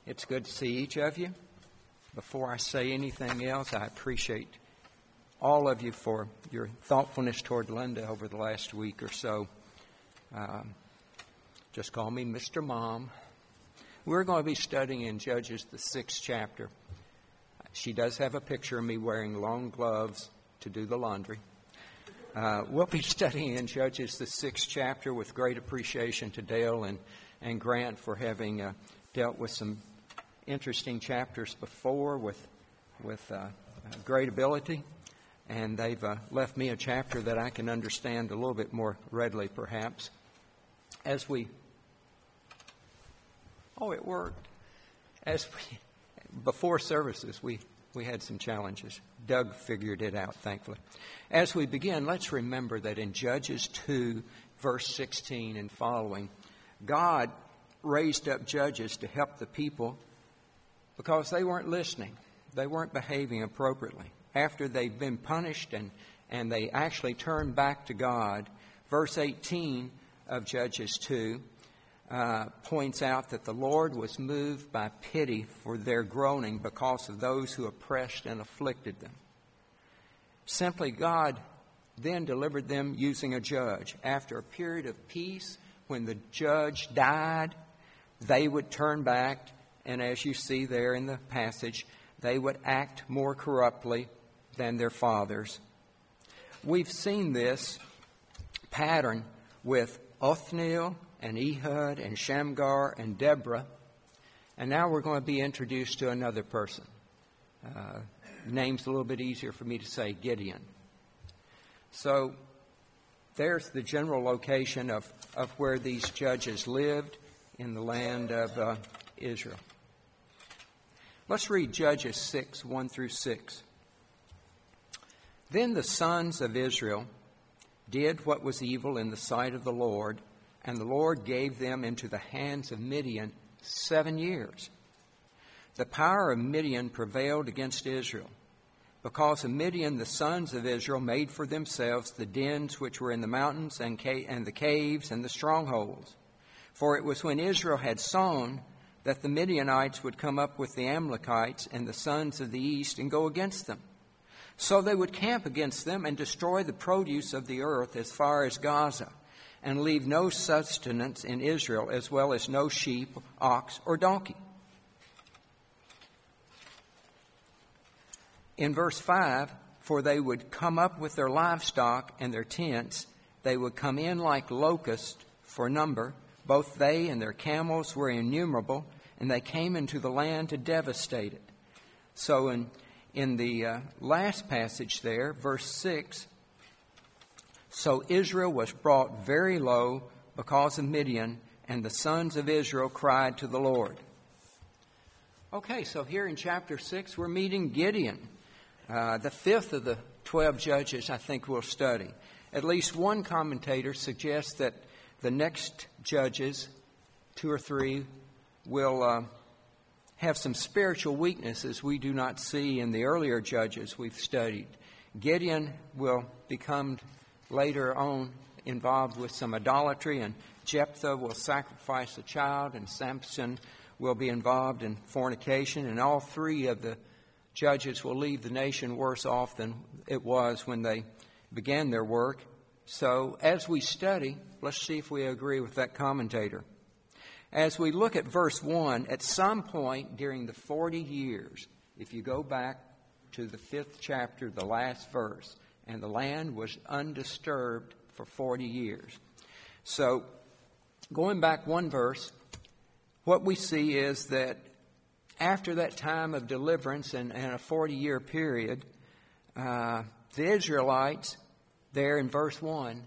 It's good to see each of you. Before I say anything else, I appreciate all of you for your thoughtfulness toward Linda over the last week or so. Just call me Mr. Mom. We're going to be studying in Judges, the 6th chapter. She does have a picture of me wearing long gloves to do the laundry. We'll be studying in Judges, the 6th chapter, with great appreciation to Dale and Grant for having dealt with some interesting chapters before with great ability. And they've left me a chapter that I can understand a little bit more readily, perhaps. It worked. Before services, we had some challenges. Doug figured it out, thankfully. As we begin, let's remember that in Judges 2, verse 16 and following, God raised up judges to help the people because they weren't listening. They weren't behaving appropriately. After they've been punished and they actually turned back to God, verse 18 of Judges 2 points out that the Lord was moved by pity for their groaning because of those who oppressed and afflicted them. Simply, God then delivered them using a judge. After a period of peace, when the judge died, they would turn back, and as you see there in the passage, they would act more corruptly than their fathers. We've seen this pattern with Othniel and Ehud and Shamgar and Deborah. And now we're going to be introduced to another person. The name's a little bit easier for me to say, Gideon. So there's the general location of where these judges lived in the land of Israel. Let's read Judges 6, 1 through 6. Then the sons of Israel did what was evil in the sight of the Lord, and the Lord gave them into the hands of Midian 7 years. The power of Midian prevailed against Israel. Because of Midian, the sons of Israel made for themselves the dens which were in the mountains and the caves and the strongholds. For it was when Israel had sown that the Midianites would come up with the Amalekites and the sons of the east and go against them. So they would camp against them and destroy the produce of the earth as far as Gaza, and leave no sustenance in Israel, as well as no sheep, ox, or donkey. In verse 5, for they would come up with their livestock and their tents. They would come in like locusts for number. Both they and their camels were innumerable, and they came into the land to devastate it. So in the last passage there, verse 6, so Israel was brought very low because of Midian, and the sons of Israel cried to the Lord. Okay, so here in chapter 6, we're meeting Gideon, the fifth of the 12 judges I think we'll study. At least one commentator suggests that the next judges, 2 or 3, will have some spiritual weaknesses we do not see in the earlier judges we've studied. Gideon will become later on involved with some idolatry, and Jephthah will sacrifice a child, and Samson will be involved in fornication, and all 3 of the judges will leave the nation worse off than it was when they began their work. So as we study, let's see if we agree with that commentator. As we look at verse 1, at some point during the 40 years, if you go back to the 5th chapter, the last verse, and the land was undisturbed for 40 years. So, going back one verse, what we see is that after that time of deliverance and a 40-year period, the Israelites, there in verse 1,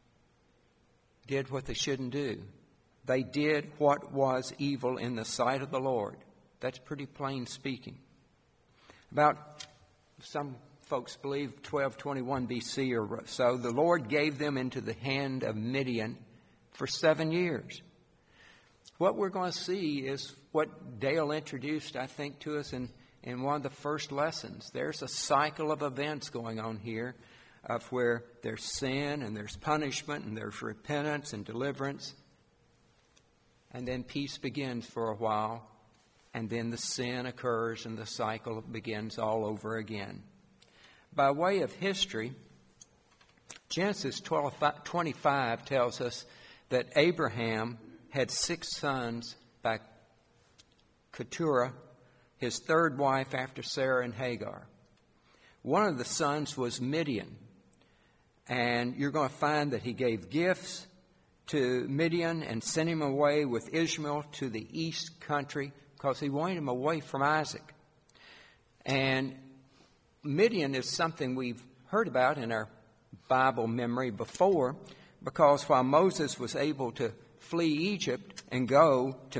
did what they shouldn't do. They did what was evil in the sight of the Lord. That's pretty plain speaking. About some folks believe 1221 BC or so, the Lord gave them into the hand of Midian for 7 years. What we're going to see is what Dale introduced, I think, to us in one of the first lessons. There's a cycle of events going on here of where there's sin and there's punishment and there's repentance and deliverance. And then peace begins for a while. and then the sin occurs and the cycle begins all over again. By way of history, Genesis 25 tells us that Abraham had 6 sons by Keturah, his third wife after Sarah and Hagar. One of the sons was Midian, and you're going to find that he gave gifts to Midian and sent him away with Ishmael to the east country because he wanted him away from Isaac. And Midian is something we've heard about in our Bible memory before, because while Moses was able to flee Egypt and go to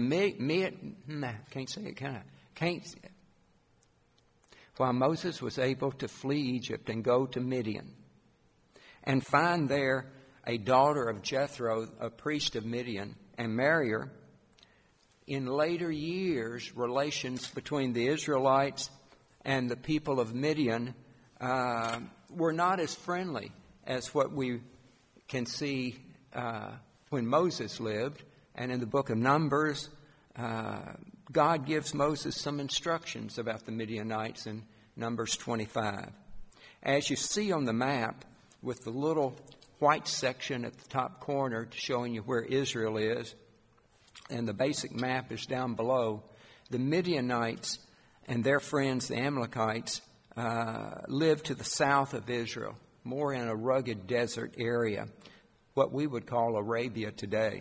while Moses was able to flee Egypt and go to Midian and find there a daughter of Jethro, a priest of Midian, and marry her, in later years, relations between the Israelites and the people of Midian were not as friendly as what we can see when Moses lived. And in the book of Numbers, God gives Moses some instructions about the Midianites in Numbers 25. As you see on the map, with the little white section at the top corner showing you where Israel is, and the basic map is down below, the Midianites and their friends, the Amalekites, lived to the south of Israel, more in a rugged desert area, what we would call Arabia today.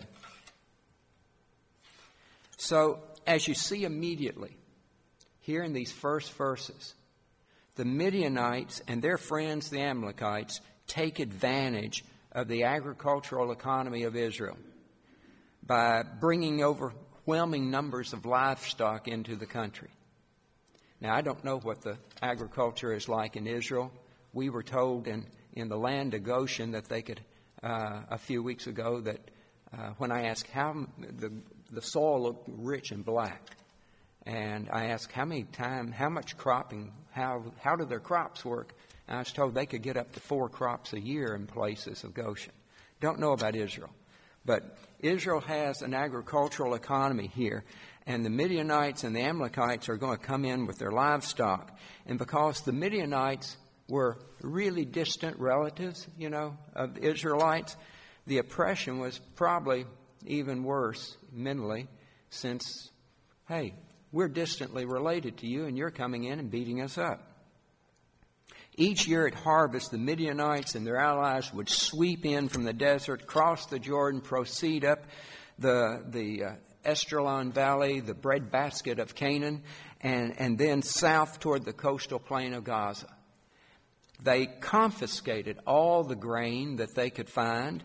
So, as you see immediately, here in these first verses, the Midianites and their friends, the Amalekites, take advantage of the agricultural economy of Israel by bringing overwhelming numbers of livestock into the country. Now, I don't know what the agriculture is like in Israel. We were told in the land of Goshen that they could, a few weeks ago, that when I asked how the soil looked rich and black, and I asked how much cropping, how do their crops work? And I was told they could get up to 4 crops a year in places of Goshen. Don't know about Israel. But Israel has an agricultural economy here, and the Midianites and the Amalekites are going to come in with their livestock. And because the Midianites were really distant relatives, of the Israelites, the oppression was probably even worse mentally, since, hey, we're distantly related to you and you're coming in and beating us up. Each year at harvest, the Midianites and their allies would sweep in from the desert, cross the Jordan, proceed up the Esdraelon Valley, the breadbasket of Canaan, and then south toward the coastal plain of Gaza. They confiscated all the grain that they could find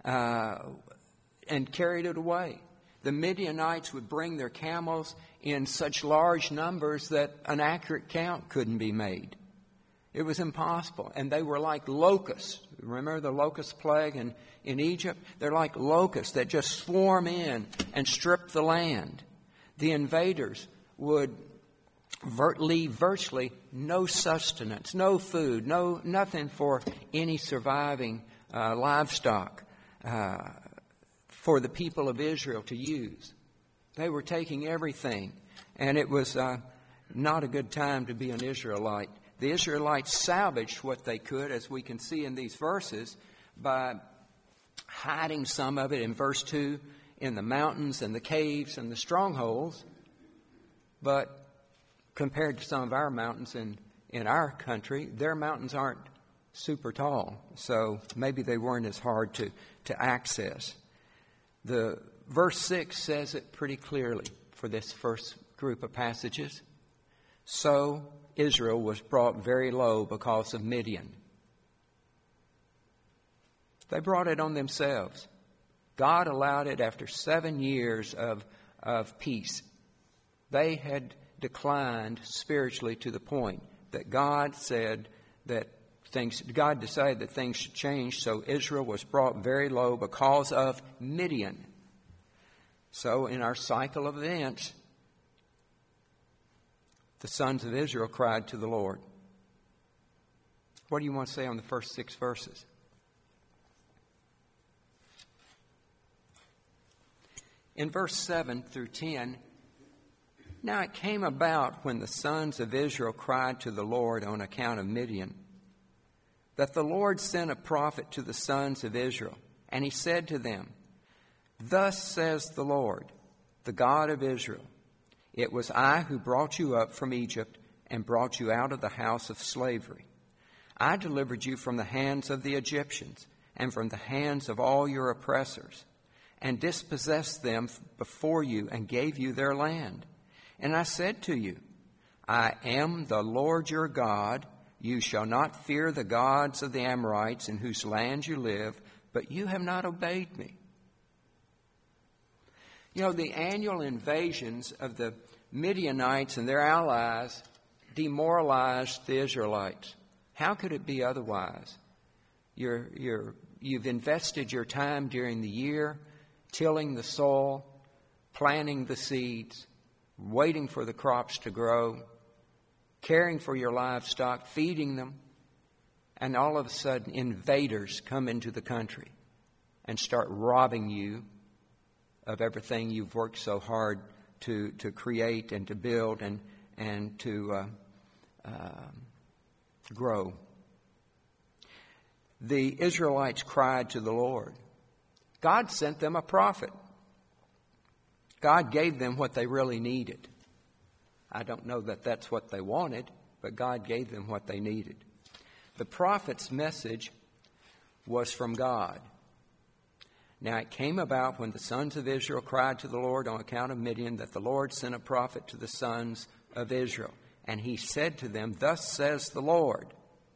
and carried it away. The Midianites would bring their camels in such large numbers that an accurate count couldn't be made. It was impossible. And they were like locusts. Remember the locust plague in Egypt? They're like locusts that just swarm in and strip the land. The invaders would leave virtually no sustenance, no food, nothing for any surviving livestock for the people of Israel to use. They were taking everything, and it was not a good time to be an Israelite. The Israelites salvaged what they could, as we can see in these verses, by hiding some of it in verse 2 in the mountains and the caves and the strongholds. But compared to some of our mountains in our country, their mountains aren't super tall, so maybe they weren't as hard to access. The verse 6 says it pretty clearly for this first group of passages. So Israel was brought very low because of Midian. They brought it on themselves. God allowed it after 7 years of peace. They had declined spiritually to the point that God decided that things should change, so Israel was brought very low because of Midian. So in our cycle of events, the sons of Israel cried to the Lord. What do you want to say on the first 6 verses? In verse 7 through 10, Now it came about when the sons of Israel cried to the Lord on account of Midian, that the Lord sent a prophet to the sons of Israel, and he said to them, Thus says the Lord, the God of Israel, It was I who brought you up from Egypt and brought you out of the house of slavery. I delivered you from the hands of the Egyptians and from the hands of all your oppressors, and dispossessed them before you and gave you their land. And I said to you, I am the Lord your God. You shall not fear the gods of the Amorites in whose land you live, but you have not obeyed me. You know, the annual invasions of the Midianites and their allies demoralized the Israelites. How could it be otherwise? You've invested your time during the year tilling the soil, planting the seeds, waiting for the crops to grow, caring for your livestock, feeding them, and all of a sudden invaders come into the country and start robbing you of everything you've worked so hard to create and to build and to grow. The Israelites cried to the Lord. God sent them a prophet. God gave them what they really needed. I don't know that that's what they wanted, but God gave them what they needed. The prophet's message was from God. Now it came about when the sons of Israel cried to the Lord on account of Midian that the Lord sent a prophet to the sons of Israel. And he said to them, Thus says the Lord.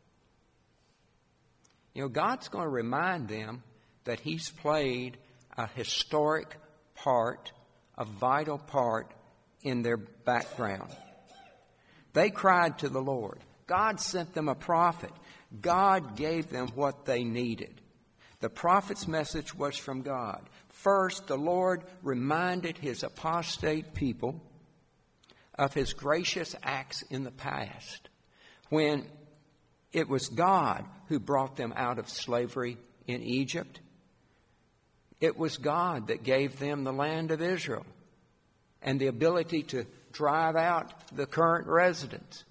You know, God's going to remind them that he's played a historic part, a vital part in their background. They cried to the Lord. God sent them a prophet. God gave them what they needed. The prophet's message was from God. First, the Lord reminded his apostate people of his gracious acts in the past, when it was God who brought them out of slavery in Egypt. It was God that gave them the land of Israel and the ability to drive out the current residents.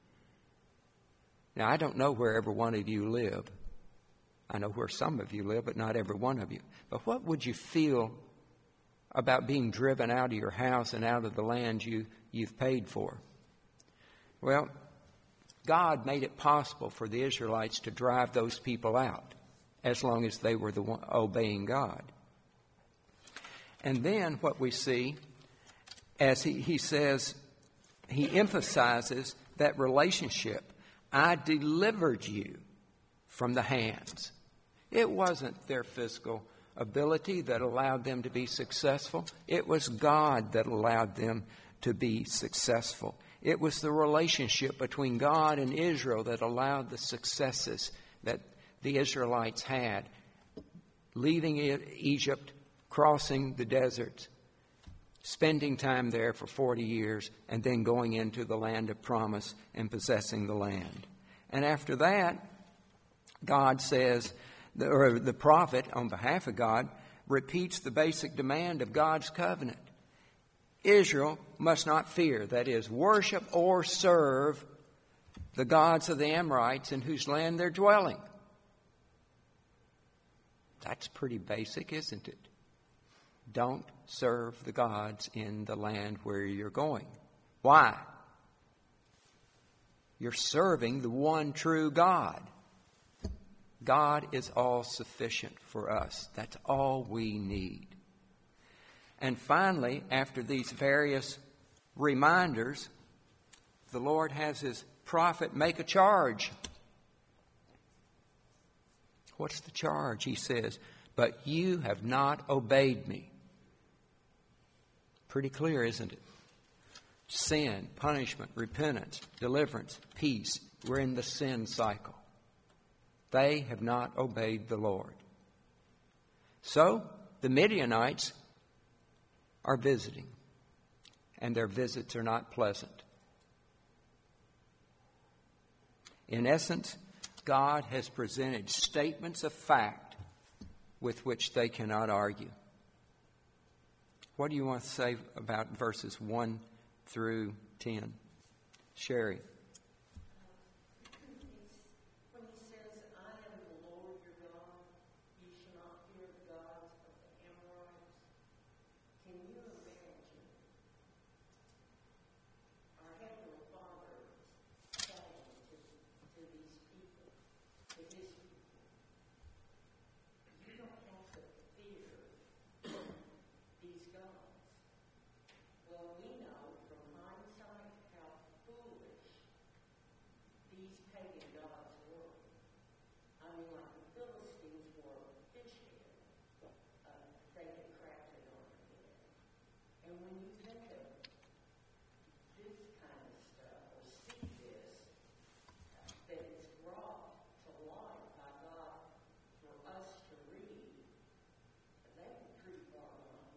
Now, I don't know where every one of you live. I know where some of you live, but not every one of you. But what would you feel about being driven out of your house and out of the land you've paid for? Well, God made it possible for the Israelites to drive those people out as long as they were obeying God. And then what we see, as he says, he emphasizes that relationship. I delivered you from the hands. It wasn't their physical ability that allowed them to be successful. It was God that allowed them to be successful. It was the relationship between God and Israel that allowed the successes that the Israelites had, leaving Egypt, crossing the deserts, spending time there for 40 years, and then going into the land of promise and possessing the land. And after that, God says, or the prophet, on behalf of God, repeats the basic demand of God's covenant. Israel must not fear, that is, worship or serve the gods of the Amorites in whose land they're dwelling. That's pretty basic, isn't it? Don't serve the gods in the land where you're going. Why? You're serving the one true God. God is all sufficient for us. That's all we need. And finally, after these various reminders, the Lord has his prophet make a charge. What's the charge? He says, but you have not obeyed me. Pretty clear, isn't it? Sin, punishment, repentance, deliverance, peace. We're in the sin cycle. They have not obeyed the Lord. So, the Midianites are visiting, and their visits are not pleasant. In essence, God has presented statements of fact with which they cannot argue. What do you want to say about verses 1 through 10. Sherry. When he says, I am the Lord your God, you shall not fear the gods of the Amorites. Can you imagine our Heavenly Father saying to these people, to his people, you don't have to fear these gods? Well, we know from hindsight how foolish these pagan gods were. I mean, like the Philistines were fish head. They had crafted on their head. And when you think of this kind of stuff, or see this, that is brought to light by God for us to read, they were pretty far along.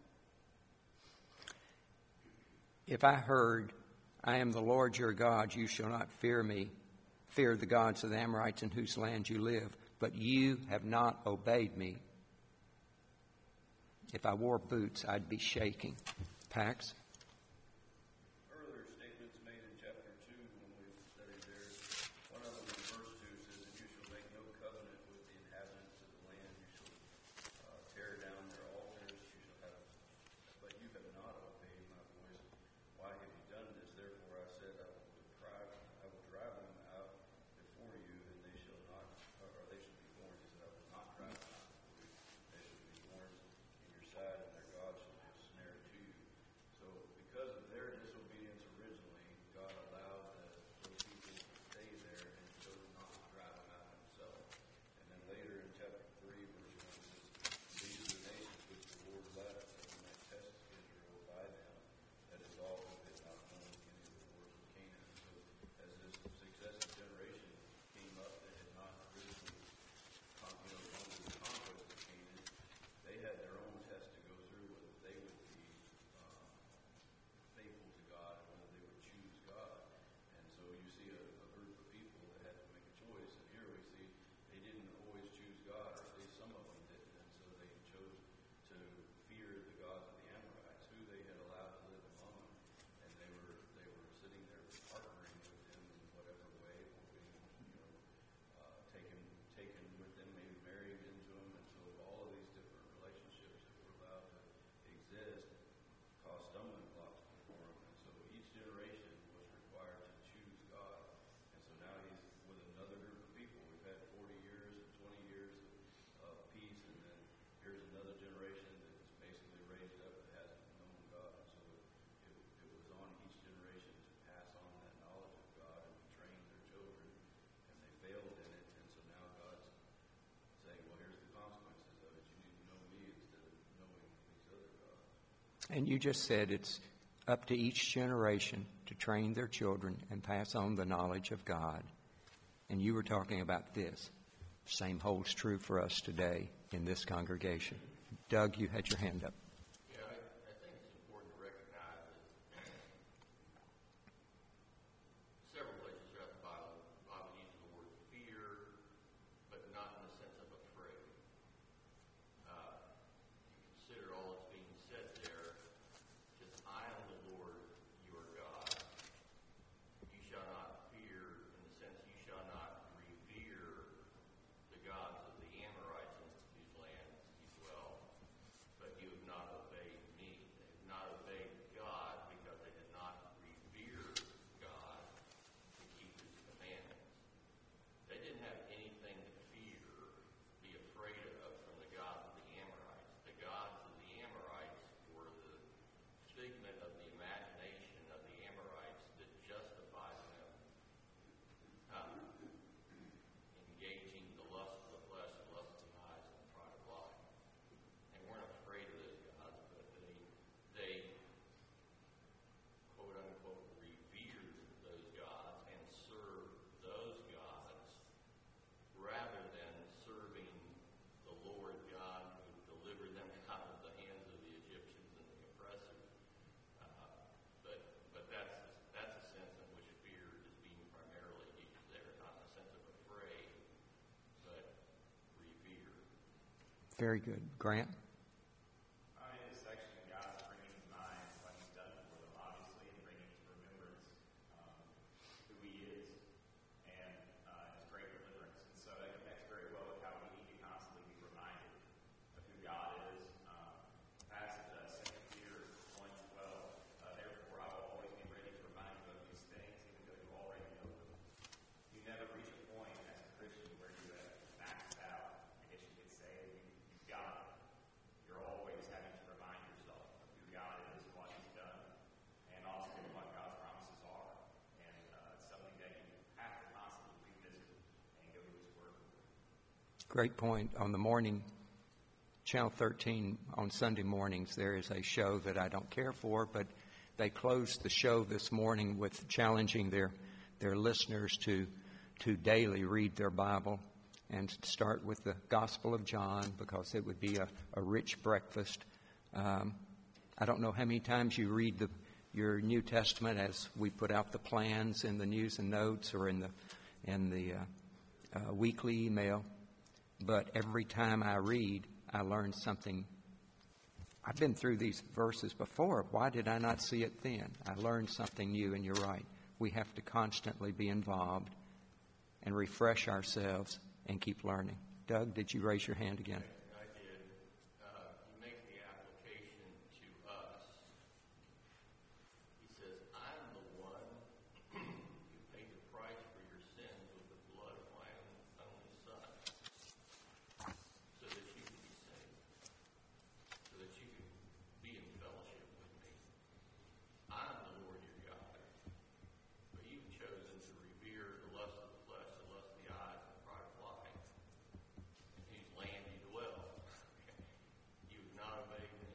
If I heard, I am the Lord your God, you shall not fear the gods of the Amorites in whose land you live, but you have not obeyed me. If I wore boots, I'd be shaking. Pax? Earlier statements made in chapter 2 when we studied there, one of them in verse 2 says that you shall make no covenant with the inhabitants of the land. You shall tear down their altars. But you have not obeyed my voice. Why have you done this? Therefore I said, I will drive them out before you, and they shall not, or they shall be born. He said, I will not drive them out before you. They shall be born in your side, and their God shall be a snare to you. So because of their disobedience originally, God allowed those people to stay there and chose not to drive them out himself. And then later in chapter 3, verse 1, it says, these are the nations which the Lord left, that he might test Israel by them, that is all who had not known any of the wars of Canaan. So as this successive generation came up that had not originally gone through the conquest of Canaan, they had their own test to go through, whether they would be faithful to God, or whether they would choose God. And so you see a group of people that had to make a choice, and here we see they didn't always choose God, or at least some of them didn't, and so they chose to fear the gods of the Amorites, who they had allowed to live among them, and they were sitting there partnering with them in whatever way, or being taken with them, maybe married into them, and so all of these different relationships that were allowed to exist caused stumbling blocks before him. And so each generation was required to choose God. And so now he's with another group of people. We've had 40 years and 20 years of peace, and then here's another generation that was basically raised up that hasn't known God. So it was on each generation to pass on that knowledge of God and to train their children, and they failed in it. And so now God's saying, well, here's the consequences of it. You need to know me instead of knowing these other gods. And you just said it's up to each generation to train their children and pass on the knowledge of God. And you were talking about this. Same holds true for us today in this congregation. Doug, you had your hand up. Yeah, I think it's important to recognize that several places throughout the Bible uses the word fear, but not in the sense of afraid. You consider all that's being said there, just I am the Lord your God. You shall not fear, in the sense you shall not revere the gods of the Amorites in whose land you dwell, but you have not obeyed me. They have not obeyed God because they did not revere God to keep his commandments. They didn't have anything to fear, be afraid of from the gods of the Amorites. The gods of the Amorites were the figment of the imagination of the Amorites that justified them engaging the lust of the flesh, the lust of the eyes, and the pride of life. They weren't afraid of those gods, but they quote unquote revered those gods and served those gods rather than serving the Lord God who delivered them out of the hands of the Egyptians and the oppressors. But that's a sense in which fear is being primarily used there, not in the sense of afraid, but revere. Very good. Grant? In this section, God's bringing to mind what he's done for them, obviously, and bringing to Great point. On the morning, Channel 13 on Sunday mornings, there is a show that I don't care for, but they closed the show this morning with challenging their listeners to daily read their Bible and start with the Gospel of John, because it would be a rich breakfast. I don't know how many times you read your New Testament as we put out the plans in the news and notes or in the weekly email, but every time I read, I learn something. I've been through these verses before. Why did I not see it then? I learned something new, and you're right. We have to constantly be involved and refresh ourselves and keep learning. Doug, did you raise your hand again? I did. He makes the application to us. He says, I'm the one who paid the price for your sins with the blood of my only Son, so that you could be saved, so that you could be in fellowship with me. I'm the Lord your God, but you've chosen to revere the lust of the flesh, the lust of the eyes, and the pride of life, in whose land you dwell. You have not obeyed me.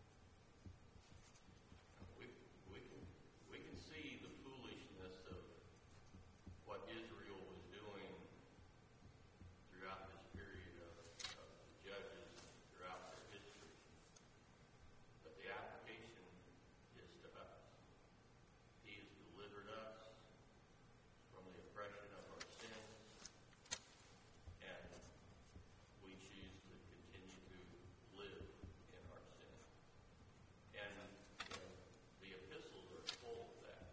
We can see the foolishness of what Israel was doing throughout this period of the Judges, throughout their history. But the application is to us. He has delivered us from the oppression of our sins, and we choose to continue to live in our sin. And the epistles are full of that.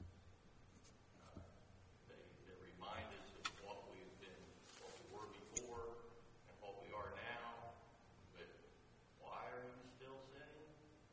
They remind us of what we were before, and what we are now. But why are you still sinning?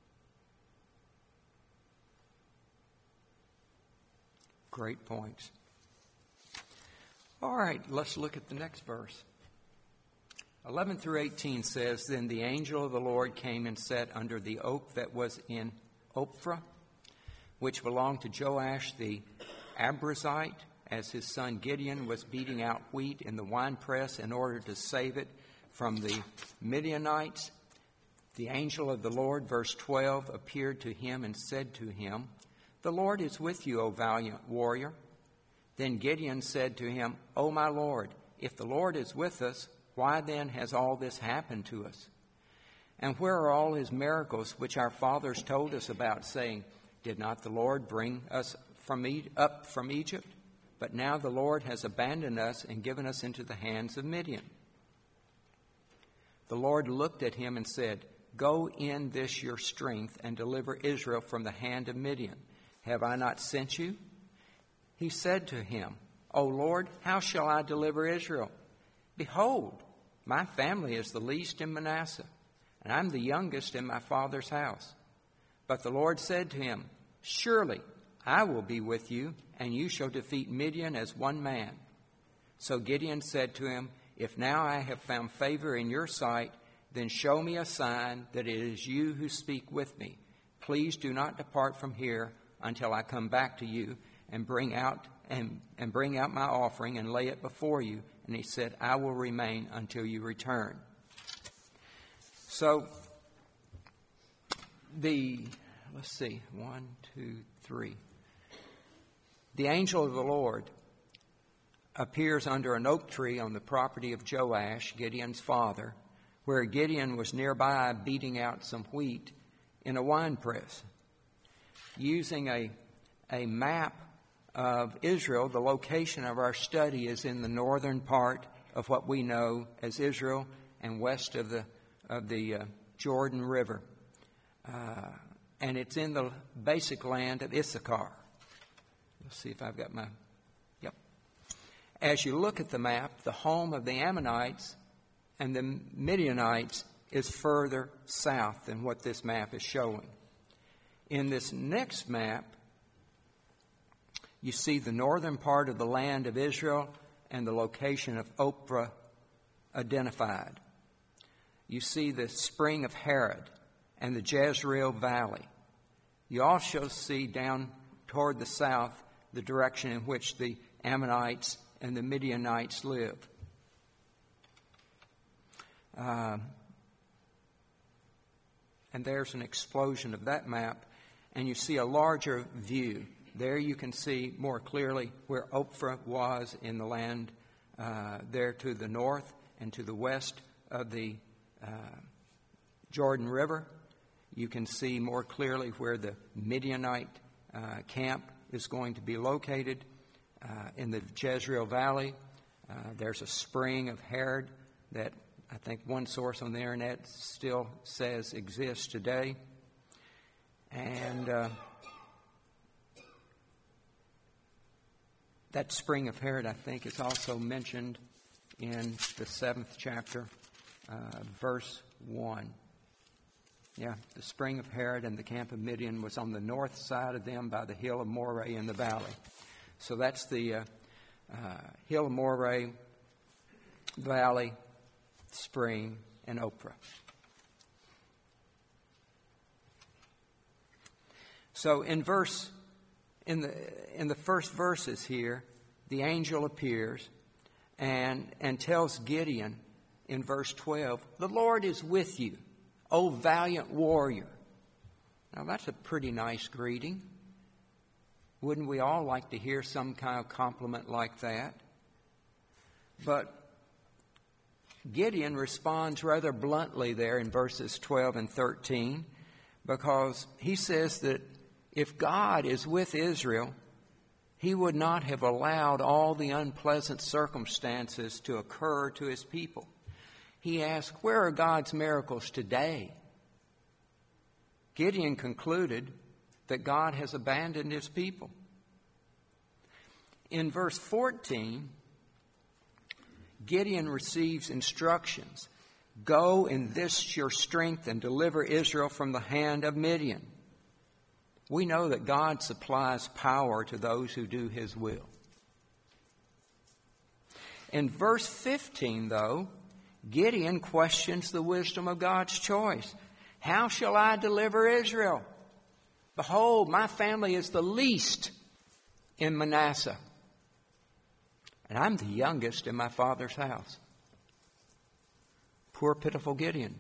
Great points. All right, let's look at the next verse. 11 through 18 says, Then the angel of the Lord came and sat under the oak that was in Ophrah, which belonged to Joash the Abiezrite, as his son Gideon was beating out wheat in the winepress in order to save it from the Midianites. The angel of the Lord, verse 12, appeared to him and said to him, The Lord is with you, O valiant warrior. Then Gideon said to him, O my Lord, if the Lord is with us, why then has all this happened to us? And where are all his miracles which our fathers told us about, saying, Did not the Lord bring us up from Egypt? But now the Lord has abandoned us and given us into the hands of Midian. The Lord looked at him and said, Go in this your strength and deliver Israel from the hand of Midian. Have I not sent you? He said to him, O Lord, how shall I deliver Israel? Behold, my family is the least in Manasseh, and I'm the youngest in my father's house. But the Lord said to him, Surely I will be with you, and you shall defeat Midian as one man. So Gideon said to him, If now I have found favor in your sight, then show me a sign that it is you who speak with me. Please do not depart from here until I come back to you and bring out my offering and lay it before you. And he said, I will remain until you return. So let's see, 1, 2, 3. The angel of the Lord appears under an oak tree on the property of Joash, Gideon's father, where Gideon was nearby beating out some wheat in a winepress. Using a map of Israel, the location of our study is in the northern part of what we know as Israel and west of the Jordan River. And it's in the basic land of Issachar. Let's see if I've got my... Yep. As you look at the map, the home of the Ammonites and the Midianites is further south than what this map is showing. In this next map, you see the northern part of the land of Israel and the location of Ophrah identified. You see the spring of Harod and the Jezreel Valley. You also see down toward the south the direction in which the Ammonites and the Midianites live. And there's an explosion of that map, and you see a larger view. There you can see more clearly where Ophrah was in the land there to the north and to the west of the Jordan River. You can see more clearly where the Midianite camp is going to be located in the Jezreel Valley. There's a spring of Harod that I think one source on the internet still says exists today. And that spring of Harod, I think, is also mentioned in the 7th chapter, verse 1. Yeah, the spring of Harod and the camp of Midian was on the north side of them by the hill of Moreh in the valley. So that's the hill of Moreh, valley, spring, and Ophrah. So in the first verses here, the angel appears and tells Gideon in verse 12, "The Lord is with you, O valiant warrior." Now that's a pretty nice greeting. Wouldn't we all like to hear some kind of compliment like that? But Gideon responds rather bluntly there in verses 12 and 13, because he says that if God is with Israel, He would not have allowed all the unpleasant circumstances to occur to His people. He asked, where are God's miracles today? Gideon concluded that God has abandoned His people. In verse 14, Gideon receives instructions. Go in this your strength and deliver Israel from the hand of Midian. We know that God supplies power to those who do His will. In verse 15, though, Gideon questions the wisdom of God's choice. How shall I deliver Israel? Behold, my family is the least in Manasseh, and I'm the youngest in my father's house. Poor, pitiful Gideon.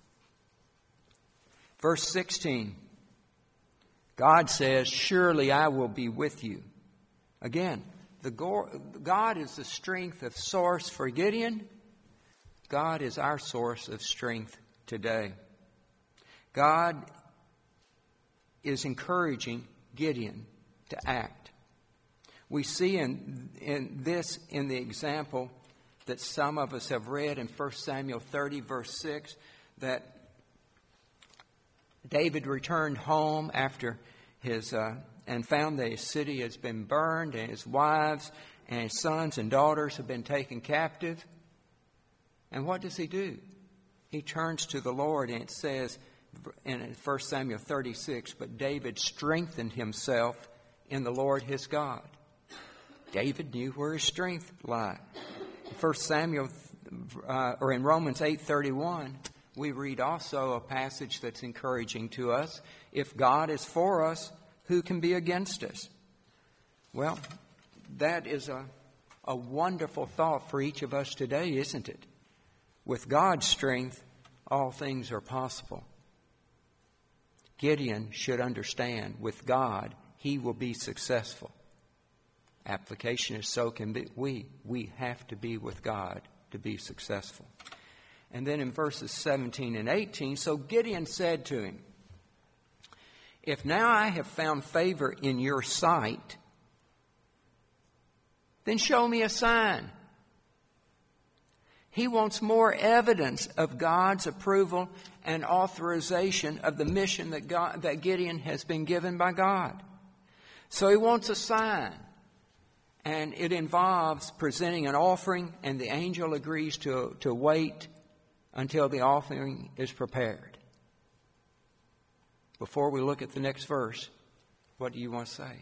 Verse 16, God says, surely I will be with you. Again, God is the strength of source for Gideon. God is our source of strength today. God is encouraging Gideon to act. We see in the example that some of us have read in 1 Samuel 30, verse 6, that David returned home after and found that his city has been burned, and his wives and his sons and daughters have been taken captive. And what does he do? He turns to the Lord, and it says in 1 Samuel 36, but David strengthened himself in the Lord his God. David knew where his strength lay. In Romans 8:31, we read also a passage that's encouraging to us. If God is for us, who can be against us? Well, that is a wonderful thought for each of us today, isn't it? With God's strength, all things are possible. Gideon should understand, with God, he will be successful. Application is so can be we have to be with God to be successful. And then in verses 17 and 18, so Gideon said to him, if now I have found favor in your sight, then show me a sign. He wants more evidence of God's approval and authorization of the mission that Gideon has been given by God. So he wants a sign. And it involves presenting an offering, and the angel agrees to wait until the offering is prepared. Before we look at the next verse, what do you want to say?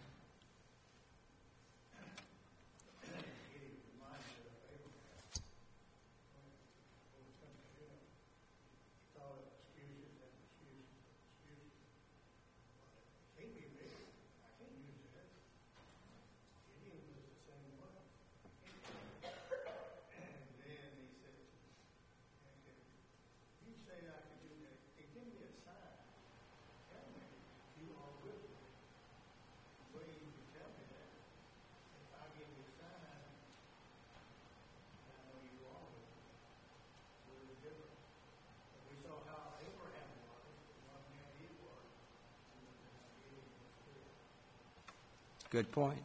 Good point.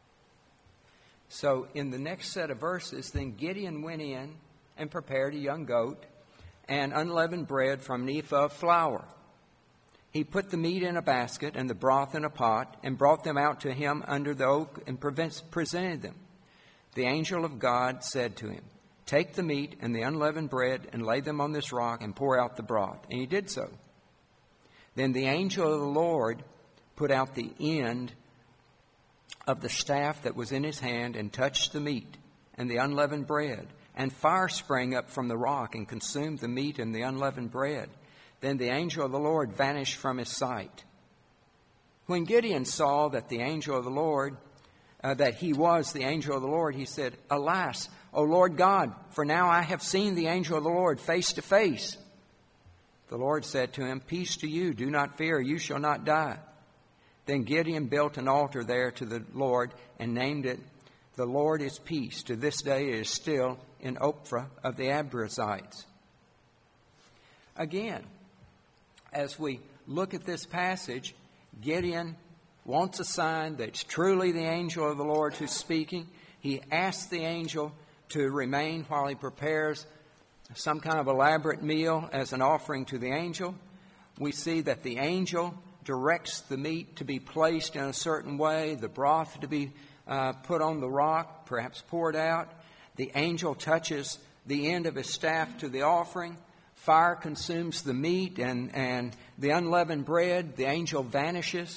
So in the next set of verses, then Gideon went in and prepared a young goat and unleavened bread from an ephah of flour. He put the meat in a basket and the broth in a pot and brought them out to him under the oak and presented them. The angel of God said to him, "Take the meat and the unleavened bread and lay them on this rock and pour out the broth." And he did so. Then the angel of the Lord put out the end of the staff that was in his hand and touched the meat and the unleavened bread. And fire sprang up from the rock and consumed the meat and the unleavened bread. Then the angel of the Lord vanished from his sight. When Gideon saw that the angel of the Lord, that he was the angel of the Lord, he said, "Alas, O Lord God, for now I have seen the angel of the Lord face to face." The Lord said to him, "Peace to you, do not fear, you shall not die." Then Gideon built an altar there to the Lord and named it, "The Lord is Peace." To this day it is still in Ophrah of the Abrazites. Again, as we look at this passage, Gideon wants a sign that it's truly the angel of the Lord who's speaking. He asks the angel to remain while he prepares some kind of elaborate meal as an offering to the angel. We see that the angel directs the meat to be placed in a certain way, the broth to be put on the rock, perhaps poured out. The angel touches the end of his staff to the offering. Fire consumes the meat and the unleavened bread. The angel vanishes.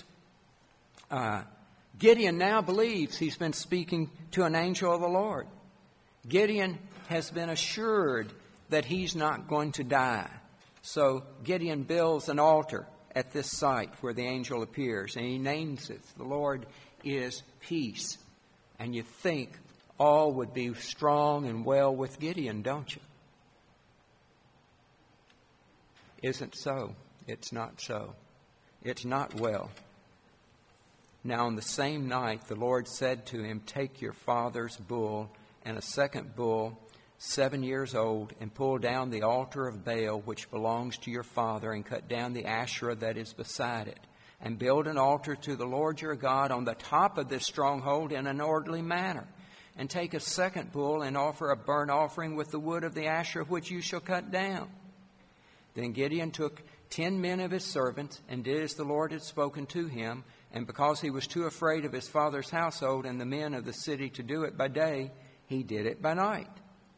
Gideon now believes he's been speaking to an angel of the Lord. Gideon has been assured that he's not going to die. So Gideon builds an altar at this site where the angel appears, and he names it, "The Lord is Peace." And you think all would be strong and well with Gideon, don't you? Isn't so. It's not so. It's not well. Now on the same night the Lord said to him, "Take your father's bull and a second bull, 7 years old, and pull down the altar of Baal which belongs to your father, and cut down the Asherah that is beside it, and build an altar to the Lord your God on the top of this stronghold in an orderly manner. And take a second bull and offer a burnt offering with the wood of the Asherah which you shall cut down." Then Gideon took 10 men of his servants and did as the Lord had spoken to him. And because he was too afraid of his father's household and the men of the city to do it by day, he did it by night.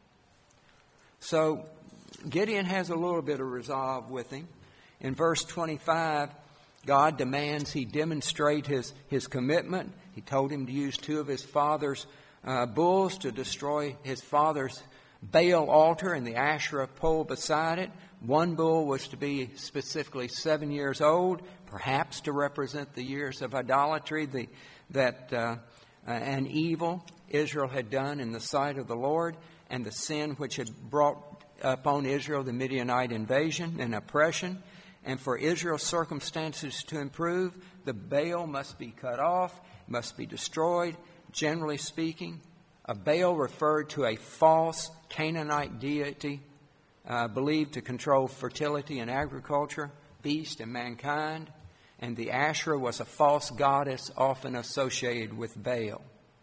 So Gideon has a little bit of resolve with him. In verse 25, God demands he demonstrate his commitment. He told him to use 2 of his father's bulls to destroy his father's Baal altar and the Asherah pole beside it. 1 bull was to be specifically 7 years old, perhaps to represent the years of idolatry and evil Israel had done in the sight of the Lord, and the sin which had brought upon Israel the Midianite invasion and oppression. And for Israel's circumstances to improve, the Baal must be cut off, must be destroyed. Generally speaking, a Baal referred to a false Canaanite deity believed to control fertility and agriculture, beast and mankind. And the Asherah was a false goddess often associated with Baal.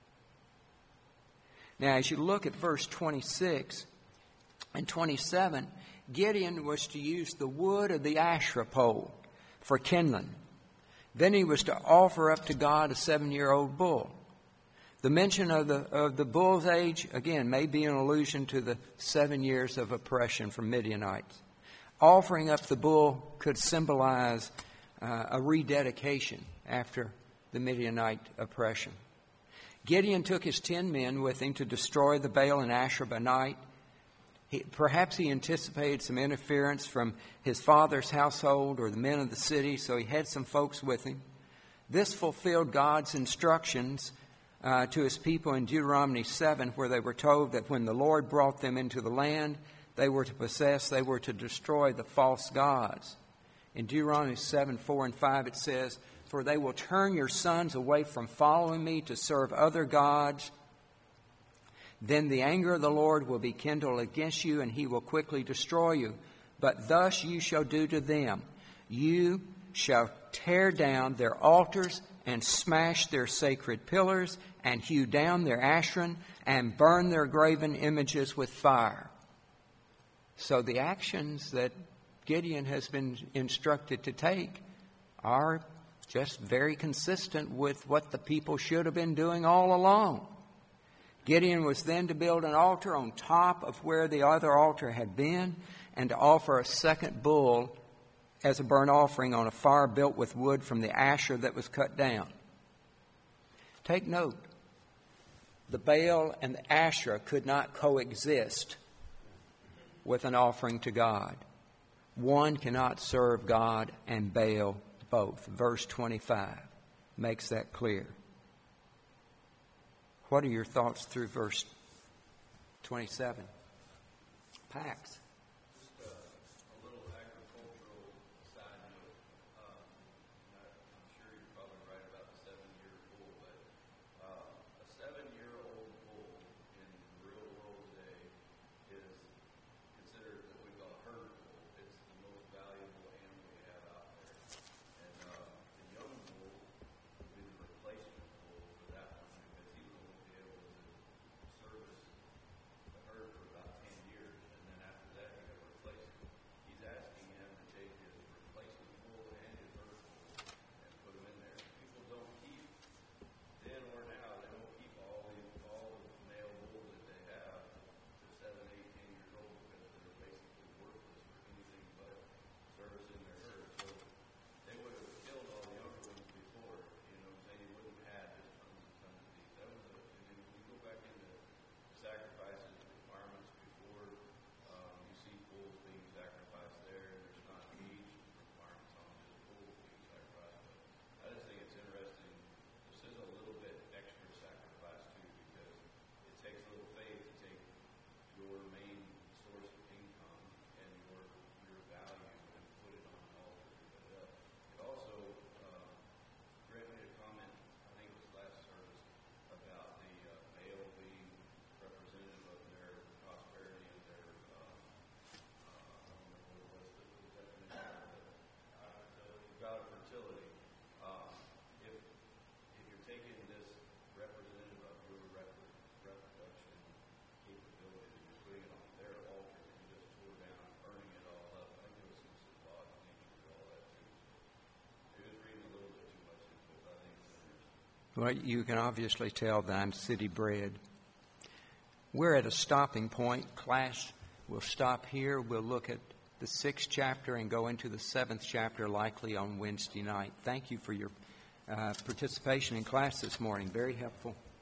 Now, as you look at verse 26 and 27, Gideon was to use the wood of the Asherah pole for kindling. Then he was to offer up to God a 7-year-old bull. The mention of the bull's age, again, may be an allusion to the 7 years of oppression from Midianites. Offering up the bull could symbolize a rededication after the Midianite oppression. Gideon took his 10 men with him to destroy the Baal and Asherah by night. Perhaps he anticipated some interference from his father's household or the men of the city, so he had some folks with him. This fulfilled God's instructions to his people in Deuteronomy 7, where they were told that when the Lord brought them into the land they were to possess, they were to destroy the false gods. In Deuteronomy 7, 4 and 5 it says, "For they will turn your sons away from following me to serve other gods. Then the anger of the Lord will be kindled against you, and he will quickly destroy you. But thus you shall do to them. You shall tear down their altars and smash their sacred pillars and hew down their Asherim and burn their graven images with fire. So the actions that Gideon has been instructed to take are just very consistent with what the people should have been doing all along. Gideon was then to build an altar on top of where the other altar had been and to offer a second bull as a burnt offering on a fire built with wood from the Asher that was cut down. Take note, the Baal and the Asherah could not coexist with an offering to God. One cannot serve God and Baal both. Verse 25 makes that clear. What are your thoughts through verse 27? Pax. Well, you can obviously tell that I'm city bred. We're at a stopping point. Class will stop here. We'll look at the 6th chapter and go into the 7th chapter likely on Wednesday night. Thank you for your participation in class this morning. Very helpful.